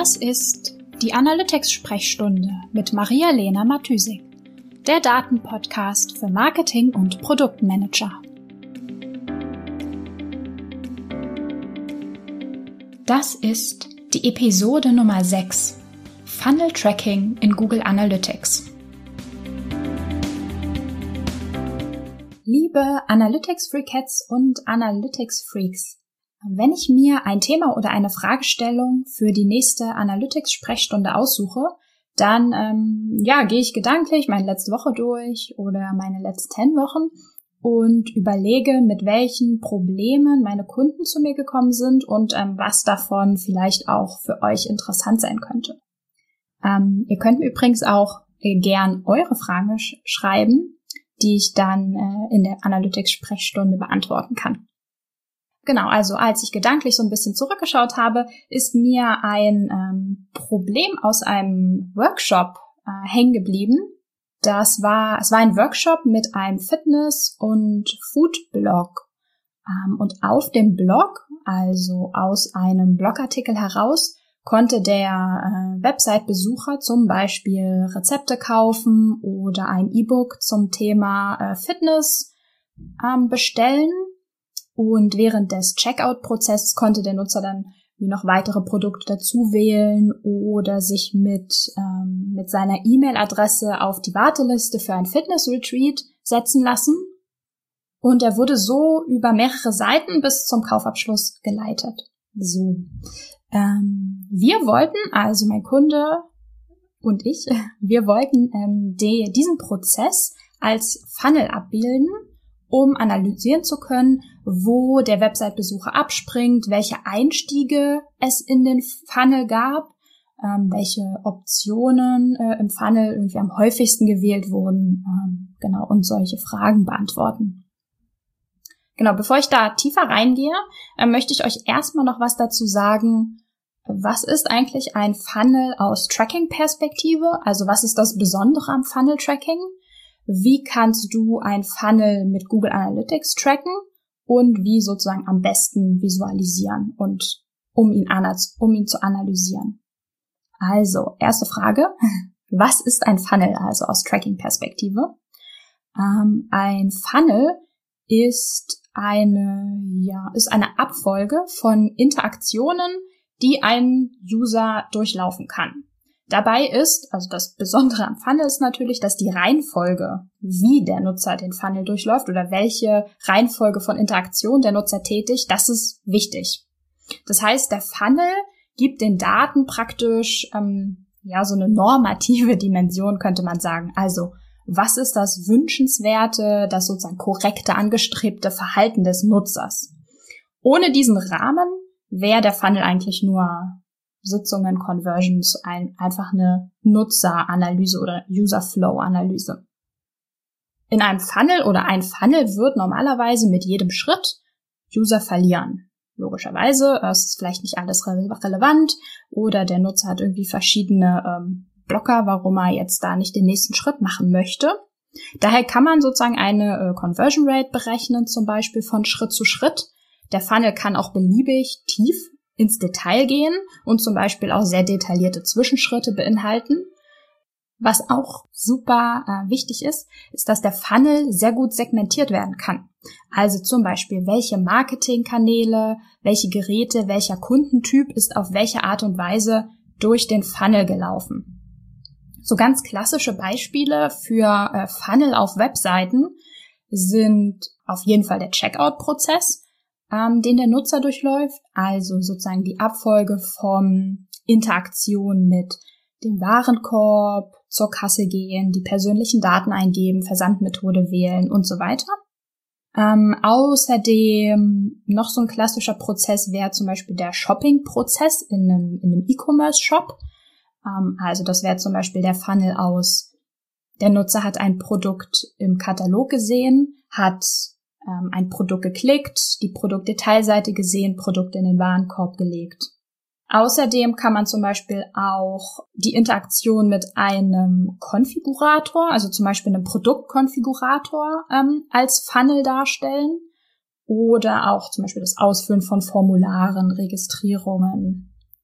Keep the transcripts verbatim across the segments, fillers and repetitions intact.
Das ist die Analytics-Sprechstunde mit Maria-Lena Matysik, der Datenpodcast für Marketing- und Produktmanager. Das ist die Episode Nummer sechs, Funnel Tracking in Google Analytics. Liebe Analytics-Freakets und Analytics-Freaks, wenn ich mir ein Thema oder eine Fragestellung für die nächste Analytics-Sprechstunde aussuche, dann ähm, ja, gehe ich gedanklich meine letzte Woche durch oder meine letzten zehn Wochen und überlege, mit welchen Problemen meine Kunden zu mir gekommen sind und ähm, was davon vielleicht auch für euch interessant sein könnte. Ähm, ihr könnt mir übrigens auch äh, gern eure Fragen sch- schreiben, die ich dann äh, in der Analytics-Sprechstunde beantworten kann. Genau, also als ich gedanklich so ein bisschen zurückgeschaut habe, ist mir ein ähm, Problem aus einem Workshop äh, hängen geblieben. Das war, es war ein Workshop mit einem Fitness- und Food-Blog. Ähm, und auf dem Blog, also aus einem Blogartikel heraus, konnte der äh, Website-Besucher zum Beispiel Rezepte kaufen oder ein E-Book zum Thema äh, Fitness ähm, bestellen. Und während des Checkout-Prozesses konnte der Nutzer dann wie noch weitere Produkte dazu wählen oder sich mit ähm, mit seiner E-Mail-Adresse auf die Warteliste für ein Fitness-Retreat setzen lassen. Und er wurde so über mehrere Seiten bis zum Kaufabschluss geleitet. So, ähm, wir wollten, also mein Kunde und ich, wir wollten ähm, die, diesen Prozess als Funnel abbilden, um analysieren zu können, wo der Website-Besucher abspringt, welche Einstiege es in den Funnel gab, ähm, welche Optionen äh, im Funnel irgendwie am häufigsten gewählt wurden, ähm, genau, und solche Fragen beantworten. Genau, bevor ich da tiefer reingehe, äh, möchte ich euch erstmal noch was dazu sagen. Was ist eigentlich ein Funnel aus Tracking-Perspektive? Also was ist das Besondere am Funnel-Tracking? Wie kannst du ein Funnel mit Google Analytics tracken und wie sozusagen am besten visualisieren und um ihn, um ihn zu analysieren. Also, erste Frage, was ist ein Funnel, also aus Tracking-Perspektive? Ähm, ein Funnel ist eine, ja, ist eine Abfolge von Interaktionen, die ein User durchlaufen kann. Dabei ist, also das Besondere am Funnel ist natürlich, dass die Reihenfolge, wie der Nutzer den Funnel durchläuft oder welche Reihenfolge von Interaktion der Nutzer tätigt, das ist wichtig. Das heißt, der Funnel gibt den Daten praktisch ähm, ja so eine normative Dimension, könnte man sagen. Also was ist das wünschenswerte, das sozusagen korrekte, angestrebte Verhalten des Nutzers? Ohne diesen Rahmen wäre der Funnel eigentlich nur Sitzungen, Conversions, ein, einfach eine Nutzeranalyse oder User-Flow-Analyse. In einem Funnel oder ein Funnel wird normalerweise mit jedem Schritt User verlieren. Logischerweise, es ist vielleicht nicht alles re- relevant oder der Nutzer hat irgendwie verschiedene ähm, Blocker, warum er jetzt da nicht den nächsten Schritt machen möchte. Daher kann man sozusagen eine äh, Conversion Rate berechnen, zum Beispiel von Schritt zu Schritt. Der Funnel kann auch beliebig tief ins Detail gehen und zum Beispiel auch sehr detaillierte Zwischenschritte beinhalten. Was auch super äh, wichtig ist, ist, dass der Funnel sehr gut segmentiert werden kann. Also zum Beispiel, welche Marketingkanäle, welche Geräte, welcher Kundentyp ist auf welche Art und Weise durch den Funnel gelaufen. So ganz klassische Beispiele für äh, Funnel auf Webseiten sind auf jeden Fall der Checkout-Prozess, Ähm, den der Nutzer durchläuft, also sozusagen die Abfolge von Interaktion mit dem Warenkorb, zur Kasse gehen, die persönlichen Daten eingeben, Versandmethode wählen und so weiter. Ähm, außerdem noch so ein klassischer Prozess wäre zum Beispiel der Shopping-Prozess in einem, in einem E-Commerce-Shop. Ähm, also das wäre zum Beispiel der Funnel aus, der Nutzer hat ein Produkt im Katalog gesehen, hat ein Produkt geklickt, die Produktdetailseite gesehen, Produkt in den Warenkorb gelegt. Außerdem kann man zum Beispiel auch die Interaktion mit einem Konfigurator, also zum Beispiel einem Produktkonfigurator, ähm, als Funnel darstellen oder auch zum Beispiel das Ausfüllen von Formularen, Registrierungen,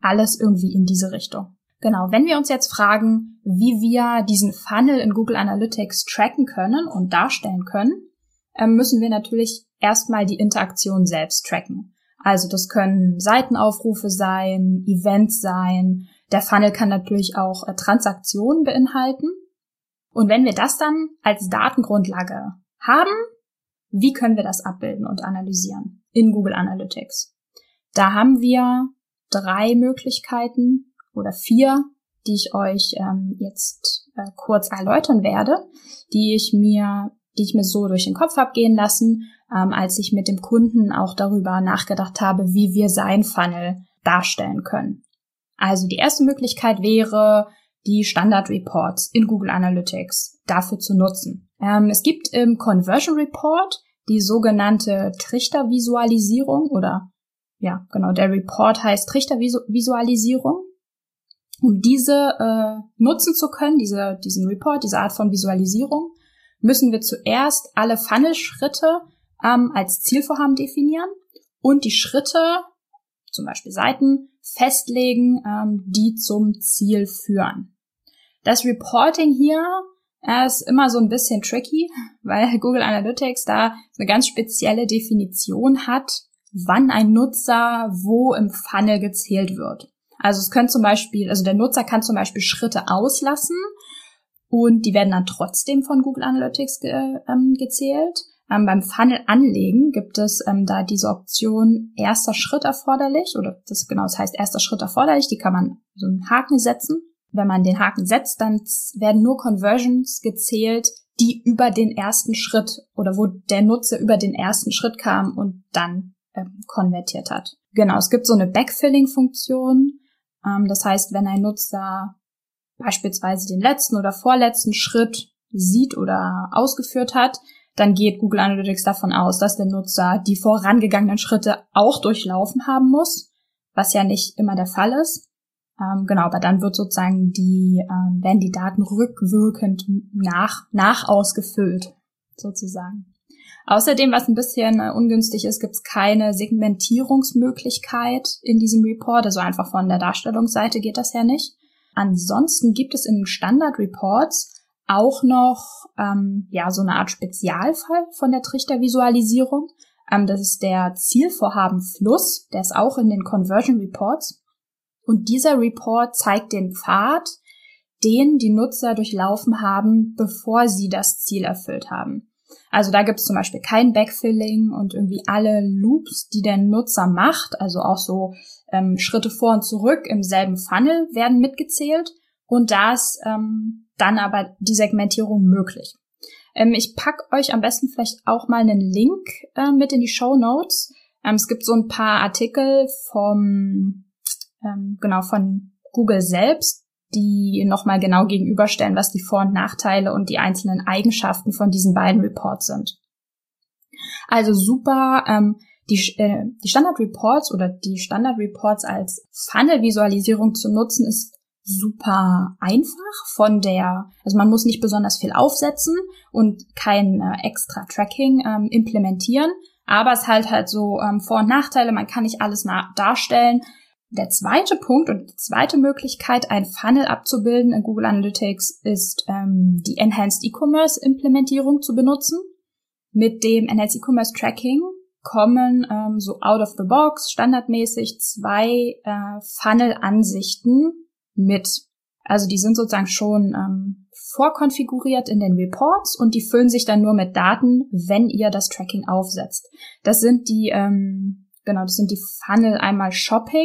alles irgendwie in diese Richtung. Genau, wenn wir uns jetzt fragen, wie wir diesen Funnel in Google Analytics tracken können und darstellen können, müssen wir natürlich erstmal die Interaktion selbst tracken. Also das können Seitenaufrufe sein, Events sein. Der Funnel kann natürlich auch äh, Transaktionen beinhalten. Und wenn wir das dann als Datengrundlage haben, wie können wir das abbilden und analysieren in Google Analytics? Da haben wir drei Möglichkeiten oder vier, die ich euch ähm, jetzt äh, kurz erläutern werde, die ich mir, die ich mir so durch den Kopf habe gehen lassen, ähm, als ich mit dem Kunden auch darüber nachgedacht habe, wie wir sein Funnel darstellen können. Also die erste Möglichkeit wäre, die Standard Reports in Google Analytics dafür zu nutzen. Ähm, es gibt im Conversion Report die sogenannte Trichtervisualisierung oder ja, genau, der Report heißt Trichtervisualisierung. Um diese äh, nutzen zu können, diese, diesen Report, diese Art von Visualisierung, müssen wir zuerst alle Funnel-Schritte ähm, als Zielvorhaben definieren und die Schritte, zum Beispiel Seiten, festlegen, ähm, die zum Ziel führen. Das Reporting hier äh, ist immer so ein bisschen tricky, weil Google Analytics da eine ganz spezielle Definition hat, wann ein Nutzer wo im Funnel gezählt wird. Also es können zum Beispiel, also der Nutzer kann zum Beispiel Schritte auslassen und die werden dann trotzdem von Google Analytics ge, ähm, gezählt. Ähm, beim Funnel anlegen gibt es ähm, da diese Option erster Schritt erforderlich oder das genau, das heißt erster Schritt erforderlich, die kann man so einen Haken setzen. Wenn man den Haken setzt, dann werden nur Conversions gezählt, die über den ersten Schritt oder wo der Nutzer über den ersten Schritt kam und dann ähm, konvertiert hat. Genau, es gibt so eine Backfilling-Funktion. Ähm, das heißt, wenn ein Nutzer beispielsweise den letzten oder vorletzten Schritt sieht oder ausgeführt hat, dann geht Google Analytics davon aus, dass der Nutzer die vorangegangenen Schritte auch durchlaufen haben muss, was ja nicht immer der Fall ist. Ähm, genau, aber dann wird sozusagen die, ähm, werden die Daten rückwirkend nach, nach ausgefüllt, sozusagen. Außerdem, was ein bisschen äh, ungünstig ist, gibt es keine Segmentierungsmöglichkeit in diesem Report, also einfach von der Darstellungsseite geht das ja nicht. Ansonsten gibt es in den Standard-Reports auch noch ähm, ja so eine Art Spezialfall von der Trichtervisualisierung. Ähm, das ist der Zielvorhabenfluss, der ist auch in den Conversion Reports. Und dieser Report zeigt den Pfad, den die Nutzer durchlaufen haben, bevor sie das Ziel erfüllt haben. Also da gibt es zum Beispiel kein Backfilling und irgendwie alle Loops, die der Nutzer macht, also auch so ähm, Schritte vor und zurück im selben Funnel werden mitgezählt und da ist ähm, dann aber die Segmentierung möglich. Ähm, ich pack euch am besten vielleicht auch mal einen Link äh, mit in die Shownotes. Ähm, es gibt so ein paar Artikel vom ähm, genau von Google selbst, die nochmal genau gegenüberstellen, was die Vor- und Nachteile und die einzelnen Eigenschaften von diesen beiden Reports sind. Also super, ähm, die, äh, die Standard-Reports oder die Standard-Reports als Funnel-Visualisierung zu nutzen, ist super einfach von der, also man muss nicht besonders viel aufsetzen und kein äh, extra Tracking ähm, implementieren, aber es halt halt so ähm, Vor- und Nachteile, man kann nicht alles na- darstellen. Der zweite Punkt und die zweite Möglichkeit, ein Funnel abzubilden in Google Analytics, ist ähm, die Enhanced E-Commerce-Implementierung zu benutzen. Mit dem Enhanced E-Commerce Tracking kommen ähm, so out of the box standardmäßig zwei äh, Funnel-Ansichten mit. Also die sind sozusagen schon ähm, vorkonfiguriert in den Reports und die füllen sich dann nur mit Daten, wenn ihr das Tracking aufsetzt. Das sind die, ähm, genau, das sind die Funnel einmal Shopping,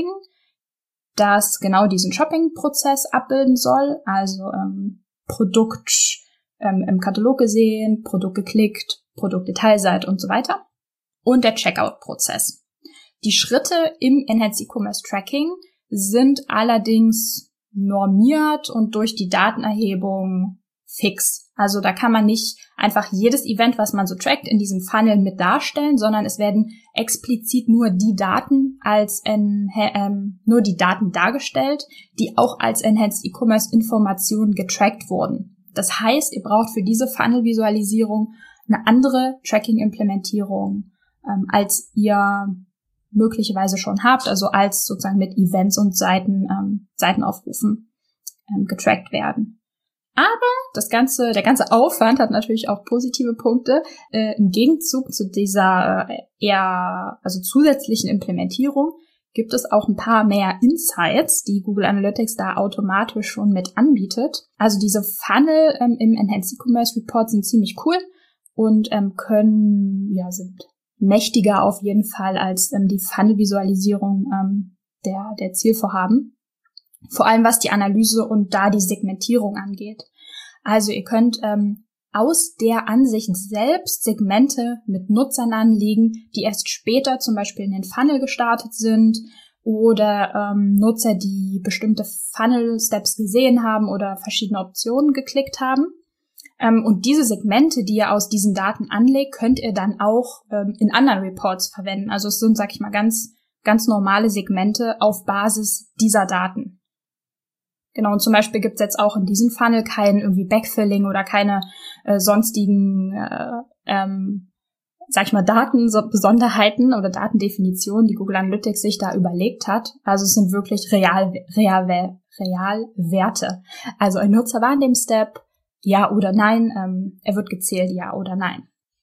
das genau diesen Shopping-Prozess abbilden soll, also ähm, Produkt ähm, im Katalog gesehen, Produkt geklickt, Produktdetailseite und so weiter. Und der Checkout-Prozess. Die Schritte im Enhanced E-Commerce Tracking sind allerdings normiert und durch die Datenerhebung fix. Also da kann man nicht einfach jedes Event, was man so trackt, in diesem Funnel mit darstellen, sondern es werden explizit nur die Daten als en, ähm, nur die Daten dargestellt, die auch als Enhanced E-Commerce Informationen getrackt wurden. Das heißt, ihr braucht für diese Funnel-Visualisierung eine andere Tracking-Implementierung, ähm, als ihr möglicherweise schon habt, also als sozusagen mit Events und Seiten, ähm, Seitenaufrufen ähm, getrackt werden. Aber das ganze, der ganze Aufwand hat natürlich auch positive Punkte. Äh, im Gegenzug zu dieser äh, eher, also zusätzlichen Implementierung gibt es auch ein paar mehr Insights, die Google Analytics da automatisch schon mit anbietet. Also diese Funnel ähm, im Enhanced E-Commerce Report sind ziemlich cool und ähm, können, ja, sind mächtiger auf jeden Fall als ähm, die Funnel-Visualisierung ähm, der, der Zielvorhaben. Vor allem was die Analyse und da die Segmentierung angeht. Also ihr könnt ähm, aus der Ansicht selbst Segmente mit Nutzern anlegen, die erst später zum Beispiel in den Funnel gestartet sind oder ähm, Nutzer, die bestimmte Funnel-Steps gesehen haben oder verschiedene Optionen geklickt haben. Ähm, und diese Segmente, die ihr aus diesen Daten anlegt, könnt ihr dann auch ähm, in anderen Reports verwenden. Also es sind, sag ich mal, ganz, ganz normale Segmente auf Basis dieser Daten. Genau, und zum Beispiel gibt's jetzt auch in diesem Funnel kein irgendwie Backfilling oder keine äh, sonstigen, äh, ähm, sag ich mal, Datenbesonderheiten oder Datendefinitionen, die Google Analytics sich da überlegt hat. Also es sind wirklich Real, Real, Realwerte. Also ein Nutzer war in dem Step, ja oder nein, ähm, er wird gezählt, ja oder nein.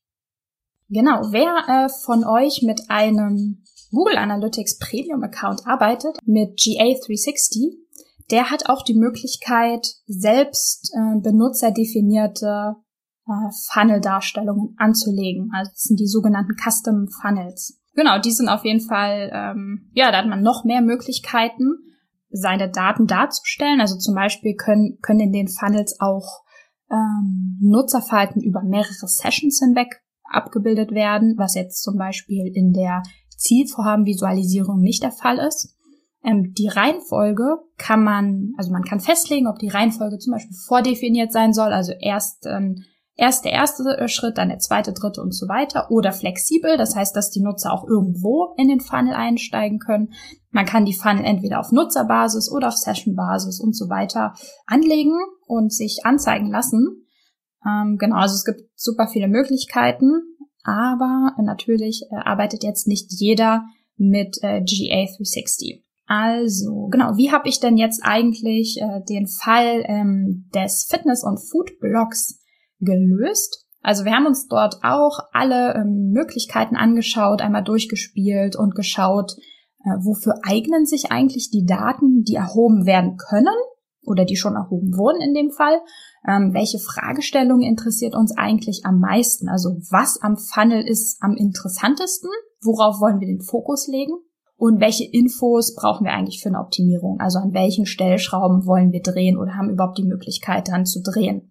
Genau, wer äh, von euch mit einem Google Analytics Premium Account arbeitet, mit G A dreihundertsechzig, der hat auch die Möglichkeit, selbst äh, benutzerdefinierte äh, Funnel-Darstellungen anzulegen. Also das sind die sogenannten Custom Funnels. Genau, die sind auf jeden Fall, ähm, ja, da hat man noch mehr Möglichkeiten, seine Daten darzustellen. Also zum Beispiel können, können in den Funnels auch ähm, Nutzerverhalten über mehrere Sessions hinweg abgebildet werden, was jetzt zum Beispiel in der Zielvorhaben-Visualisierung nicht der Fall ist. Ähm, die Reihenfolge kann man, also man kann festlegen, ob die Reihenfolge zum Beispiel vordefiniert sein soll, also erst, ähm, erst der erste Schritt, dann der zweite, dritte und so weiter, oder flexibel, das heißt, dass die Nutzer auch irgendwo in den Funnel einsteigen können. Man kann die Funnel entweder auf Nutzerbasis oder auf Sessionbasis und so weiter anlegen und sich anzeigen lassen. Ähm, genau, also es gibt super viele Möglichkeiten, aber natürlich äh, arbeitet jetzt nicht jeder mit äh, G A dreihundertsechzig. Also, genau, wie habe ich denn jetzt eigentlich äh, den Fall ähm, des Fitness- und Food-Blogs gelöst? Also wir haben uns dort auch alle ähm, Möglichkeiten angeschaut, einmal durchgespielt und geschaut, äh, wofür eignen sich eigentlich die Daten, die erhoben werden können oder die schon erhoben wurden in dem Fall. Ähm, welche Fragestellung interessiert uns eigentlich am meisten? Also was am Funnel ist am interessantesten? Worauf wollen wir den Fokus legen? Und welche Infos brauchen wir eigentlich für eine Optimierung? Also an welchen Stellschrauben wollen wir drehen oder haben überhaupt die Möglichkeit dann zu drehen?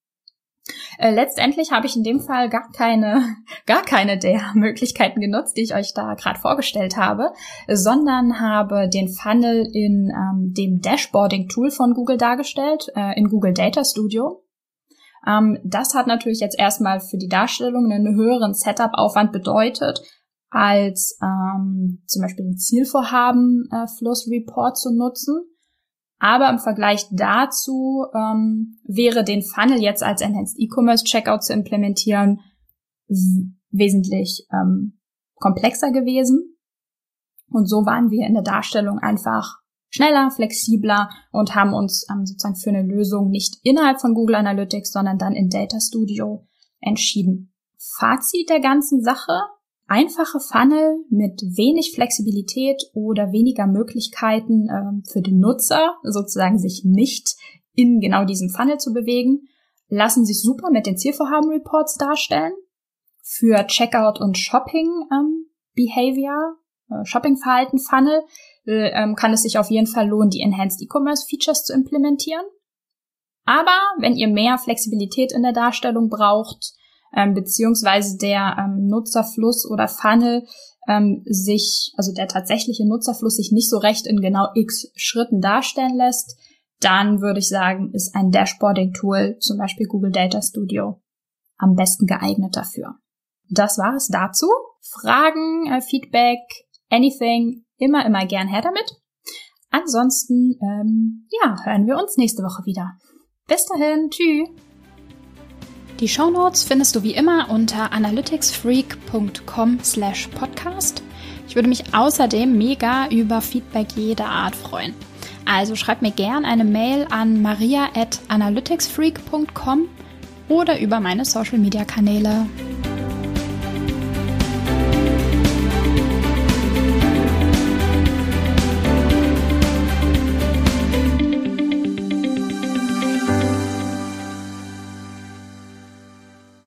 Äh, letztendlich habe ich in dem Fall gar keine, gar keine der Möglichkeiten genutzt, die ich euch da gerade vorgestellt habe, sondern habe den Funnel in ähm, dem Dashboarding-Tool von Google dargestellt, äh, in Google Data Studio. Ähm, das hat natürlich jetzt erstmal für die Darstellung einen höheren Setup-Aufwand bedeutet, als ähm, zum Beispiel den Zielvorhaben-Fluss-Report äh, zu nutzen. Aber im Vergleich dazu ähm, wäre den Funnel jetzt als Enhanced E-Commerce Checkout zu implementieren w- wesentlich ähm, komplexer gewesen. Und so waren wir in der Darstellung einfach schneller, flexibler und haben uns ähm, sozusagen für eine Lösung nicht innerhalb von Google Analytics, sondern dann in Data Studio entschieden. Fazit der ganzen Sache: Einfache Funnel mit wenig Flexibilität oder weniger Möglichkeiten ähm, für den Nutzer, sozusagen sich nicht in genau diesem Funnel zu bewegen, lassen sich super mit den Zielvorhaben-Reports darstellen. Für Checkout und Shopping ähm, Behavior, äh, Shopping-Verhalten Funnel, äh, ähm, kann es sich auf jeden Fall lohnen, die Enhanced E-Commerce Features zu implementieren. Aber wenn ihr mehr Flexibilität in der Darstellung braucht, Ähm, beziehungsweise der ähm, Nutzerfluss oder Funnel ähm, sich, also der tatsächliche Nutzerfluss sich nicht so recht in genau x Schritten darstellen lässt, dann würde ich sagen, ist ein Dashboarding-Tool, zum Beispiel Google Data Studio, am besten geeignet dafür. Das war es dazu. Fragen, äh, Feedback, anything, immer, immer gern her damit. Ansonsten, ähm, ja, hören wir uns nächste Woche wieder. Bis dahin, tschüss. Die Shownotes findest du wie immer unter analyticsfreak punkt com slash podcast. Ich würde mich außerdem mega über Feedback jeder Art freuen. Also schreib mir gern eine Mail an maria at analyticsfreak punkt com oder über meine Social-Media-Kanäle.